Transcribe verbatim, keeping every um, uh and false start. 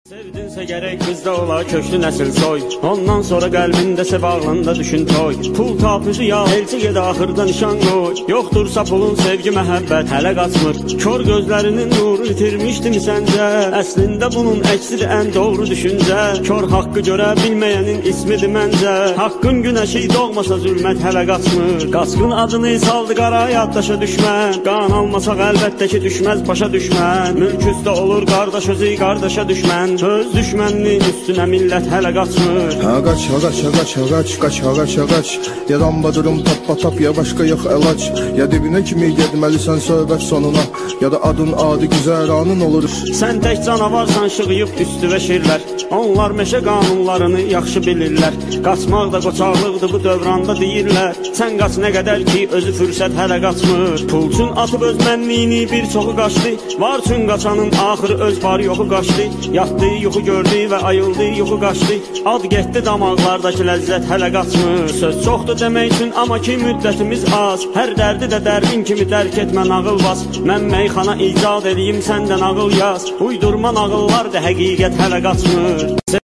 Sevdinsə gərək qızda ola köklü nəsil soy. Ondan sonra qəlbində sev ağlında düşün toy. Pul tapıcı ya elçi ged axırda nişan qoy. Yoxdursa pulun sevgi məhəbbət hələ qaçmır. Kör gözlərinin nuru itirmişdim səncə. Əslində bunun əksidir ən doğru düşüncə. Kör haqqı görə bilməyənin ismidir məncə. Haqqın günəşi doğmasa zülmət hələ qaçmır. Qaçqın adını saldı qara yaddaşa düşmən. Qan almasaq əlbəttə ki düşməz başa düşmən. Mülk üstə olur qardaş özü qardaşa düşmən. Söz düşməninin üstünə millət hələ qaçmır. Ha qaç, ha qaç, ha qaç, ha qaç, qaç, ha qaç, ha qaç. Ya ramba durum tappa tap, ya başqa yox əlac. Ya dibinə kimi getməlisən söhbət sonuna. Ya da adın adi güzəranın olur. Sən tək canavarsan şığıyıb üstüvə şirlər. Onlar meşə qanunlarını yaxşı bilirlər. Qaçmaq da qoçaqlıqdır bu dövranda deyirlər. Sən qaç nə qədər ki özü fürsət hələ qaçmır. Pulçun atıb öz mənliyini bir çoxu qaçdı. Var üçün qaçanın axırı öz var yoxu qaçdı. Yatdı yuxu gördü və ayıldı yuxu qaçdı. Ad getdi damaqlardakı ləzzət hələ qaçmır. Söz çoxdur demək üçün amma ki müddətimiz az. Hər dərdi də dərdin kimi dərk etmə nağıl bas. Mən meyxana icad edeyim səndən ağıl yaz. Uydurma nağıllar da həqiqət hələ qaçmır.